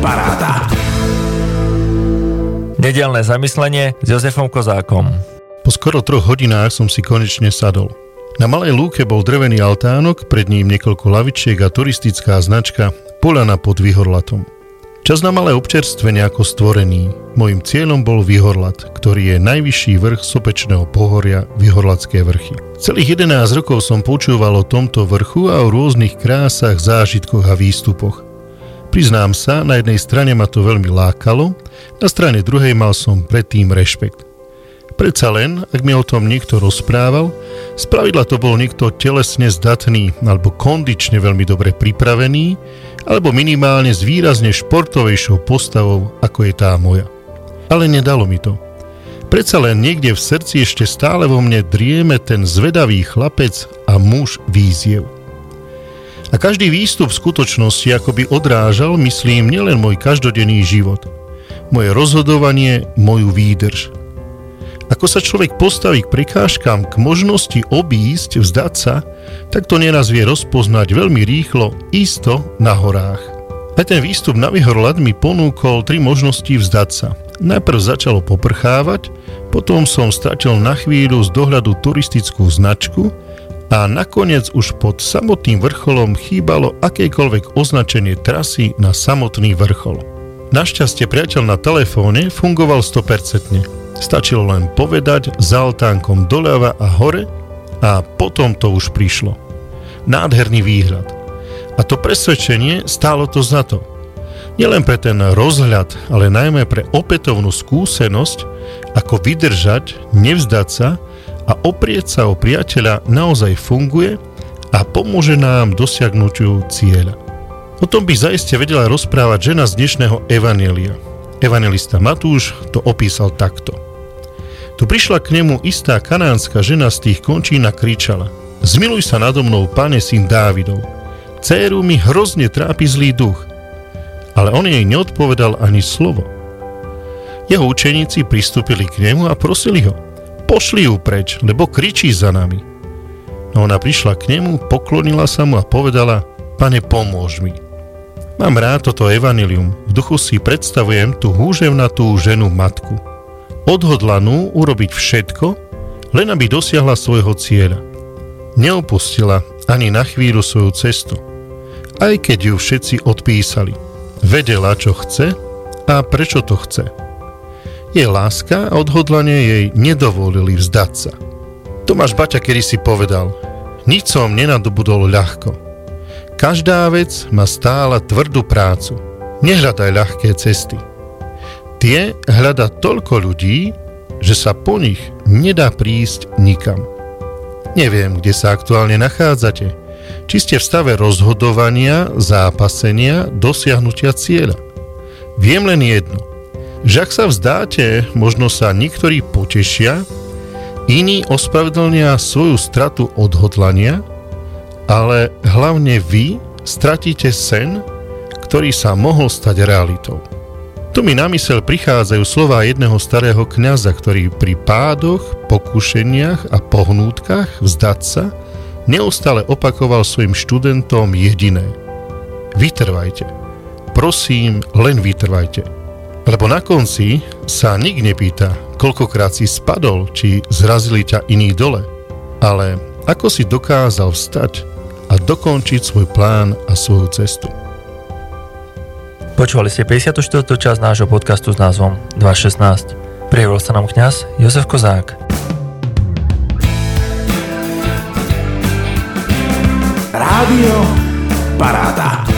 Paráda. Nedeľné zamyslenie s Jozefom Kozákom. Po skoro 3 hodinách som si konečne sadol. Na malej lúke bol drevený altánok, pred ním niekoľko lavičiek a turistická značka Poľana pod Vyhorlatom. Čas na malé občerstvenie ako stvorený. Mojím cieľom bol Vyhorlat, ktorý je najvyšší vrch sopečného pohoria Vyhorlatské vrchy. Celých 11 rokov som počúval o tomto vrchu a o rôznych krásach, zážitkoch a výstupoch. Priznám sa, na jednej strane ma to veľmi lákalo, na strane druhej mal som predtým rešpekt. Predsa len, ak mi o tom niekto rozprával, spravidla to bol niekto telesne zdatný alebo kondične veľmi dobre pripravený, alebo minimálne s výrazne športovejšou postavou, ako je tá moja. Ale nedalo mi to. Predsa len niekde v srdci ešte stále vo mne drieme ten zvedavý chlapec a muž výziev. A každý výstup v skutočnosti akoby odrážal, myslím, nielen môj každodenný život, moje rozhodovanie, moju výdrž. Ako sa človek postaví k prekážkam, k možnosti obísť, vzdať sa, tak to neraz vie rozpoznať veľmi rýchlo, isto na horách. A ten výstup na Vyhorlat mi ponúkol 3 možnosti vzdať sa. Najprv začalo poprchávať, potom som stratil na chvíľu z dohľadu turistickú značku a nakoniec už pod samotným vrcholom chýbalo akékoľvek označenie trasy na samotný vrchol. Našťastie priateľ na telefóne fungoval 100%. Stačilo len povedať za altánkom doľava a hore a potom to už prišlo. Nádherný výhľad. A to presvedčenie stálo to za to. Nielen pre ten rozhľad, ale najmä pre opätovnú skúsenosť, ako vydržať, nevzdať sa a oprieť sa o priateľa naozaj funguje a pomôže nám dosiahnutiu cieľa. O tom by zaiste vedela rozprávať žena z dnešného evanjelia. Evanjelista Matúš to opísal takto. Tu prišla k nemu istá kanánska žena z tých končín a kričala: Zmiluj sa nado mnou, Pane, syn Dávidov. Dcéru mi hrozne trápi zlý duch. Ale on jej neodpovedal ani slovo. Jeho učeníci pristúpili k nemu a prosili ho: Pošli ju preč, lebo kričí za nami. No ona prišla k nemu, poklonila sa mu a povedala: Pane, pomôž mi. Mám rád toto evanjelium. V duchu si predstavujem tú húževnatú ženu matku. Odhodlanú urobiť všetko, len aby dosiahla svojho cieľa. Neopustila ani na chvíľu svoju cestu. Aj keď ju všetci odpísali. Vedela, čo chce a prečo to chce. Jej láska a odhodlanie jej nedovolili vzdať sa. Tomáš Baťa kedysi povedal: Nič som nenadobudol ľahko. Každá vec má stála tvrdú prácu. Nehľadaj ľahké cesty. Tie hľadá toľko ľudí, že sa po nich nedá prísť nikam. Neviem, kde sa aktuálne nachádzate. Či ste v stave rozhodovania, zápasenia, dosiahnutia cieľa. Viem len jedno. Že ak sa vzdáte, možno sa niektorí potešia, iní ospravedlnia svoju stratu odhodlania, ale hlavne vy stratíte sen, ktorý sa mohol stať realitou. Tu mi na myseľ prichádzajú slová jedného starého kňaza, ktorý pri pádoch, pokušeniach a pohnútkach vzdať sa neustále opakoval svojim študentom jediné: Vytrvajte. Prosím, len vytrvajte. Lebo na konci sa nik nepýta, koľkokrát si spadol, či zrazili ťa iní dole, ale ako si dokázal vstať a dokončiť svoj plán a svoju cestu. Počúvali ste 54. časť nášho podcastu s názvom 216. Prihovoril sa nám kňaz Jozef Kozák. Rádio Paráda.